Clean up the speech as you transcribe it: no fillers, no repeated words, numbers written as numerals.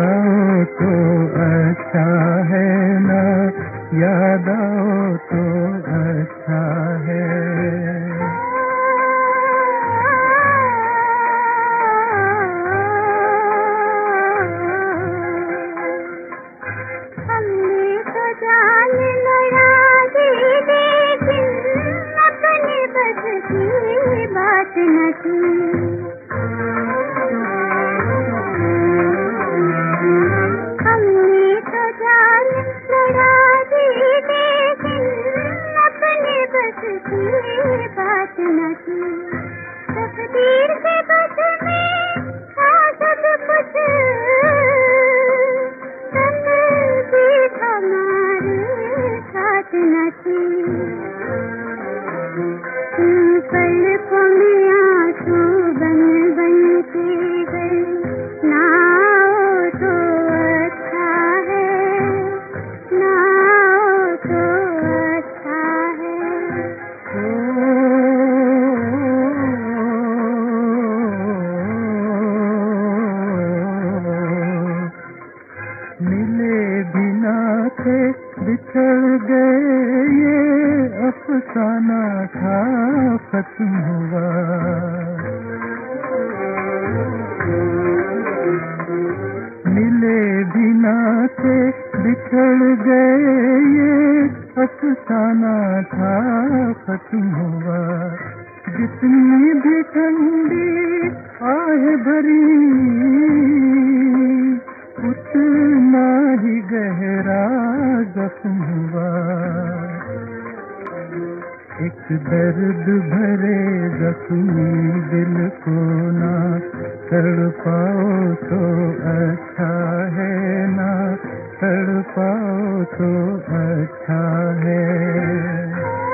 आओ तो अच्छा है ना, याद आओ तो अच्छा है। हमने तो जान लड़ा दी, लेकिन अपने बस की बात न थी। हमने तो जान लड़ा दी, लेकिन अपने बस की बात न थी। तकदीर के बस में था सब कुछ, तकदीर हमारे साथ न थी। पलकों में आंसू बन बन के गए, ना आओ तो अच्छा है, ना आओ तो अच्छा है। मिले बिना थे बिछड़ गए, ये अफसाना था खत्म हुआ। मिले बिना थे बिछड़ गए, ये अफसाना था खत्म हुआ। जितनी भी ठंडी आह भरी, उतना ही गहरा जख्म हुआ। एक दर्द भरे जख्मी दिल को ना तड़पाओ तो अच्छा है ना, तड़पाओ तो अच्छा है।